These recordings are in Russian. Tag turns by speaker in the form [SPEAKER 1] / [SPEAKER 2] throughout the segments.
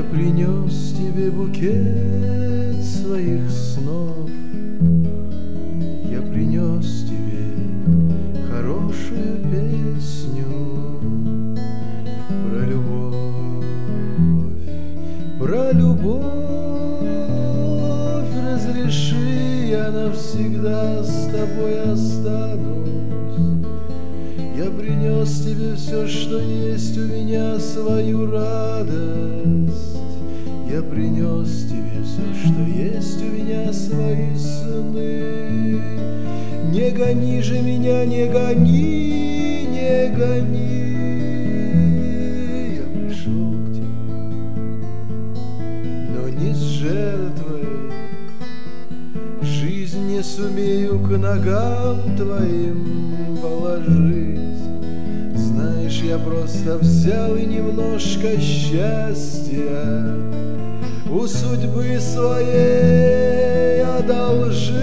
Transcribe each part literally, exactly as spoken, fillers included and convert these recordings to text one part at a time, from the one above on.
[SPEAKER 1] Я принес тебе букет своих снов, я принес тебе хорошую песню про любовь, про любовь. Разреши, я навсегда с тобой останусь. Я принес тебе все, что есть у меня, свою радость. Я принес тебе все, что есть у меня, свои сны. Не гони же меня, не гони, не гони. Я пришел к тебе, но не с жертвой. Жизнь не сумею к ногам твоим положить. Знаешь, я просто взял и немножко счастья у судьбы своей одолжил.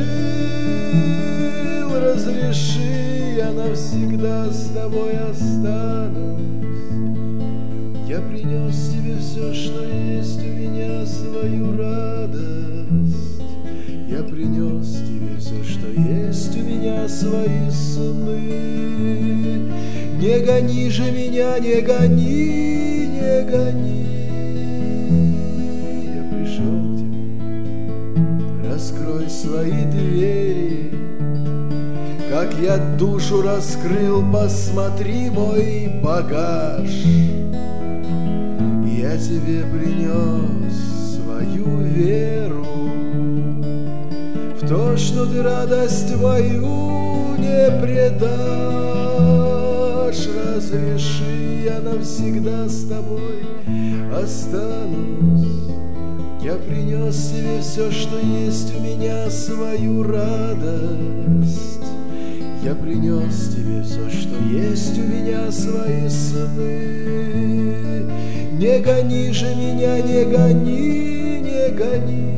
[SPEAKER 1] Разреши, я навсегда с тобой останусь. Я принес тебе все, что есть у меня, свою радость. Я принес тебе все, что есть у меня, свои сны. Не гони же меня, не гони, не гони. Я пришел к тебе, раскрой свои двери. Как я душу раскрыл, посмотри мой багаж. Я тебе принес свою веру в то, что ты радость мою не предашь. Разреши, я навсегда с тобой останусь. Я принес тебе все, что есть у меня, свою радость. Я принес тебе все, что есть у меня, свои сны. Не гони же меня, не гони, не гони.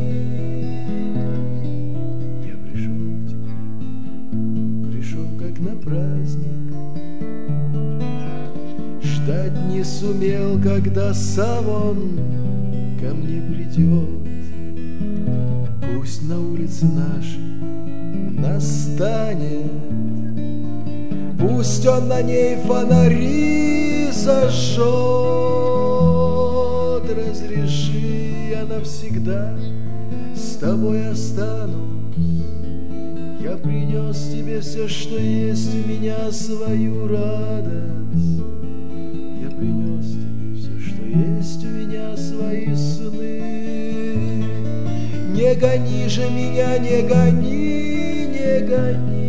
[SPEAKER 1] Я пришел к тебе, пришел как на праздник. Ждать не сумел, когда сам он ко мне придет. Пусть на улице нашей настанет, пусть он на ней фонари зажжет. Разреши, я навсегда с тобой останусь. Я принес тебе все, что есть у меня, свою радость. Я принес тебе все, что есть у меня, свои сны. Не гони же меня, не гони, не гони.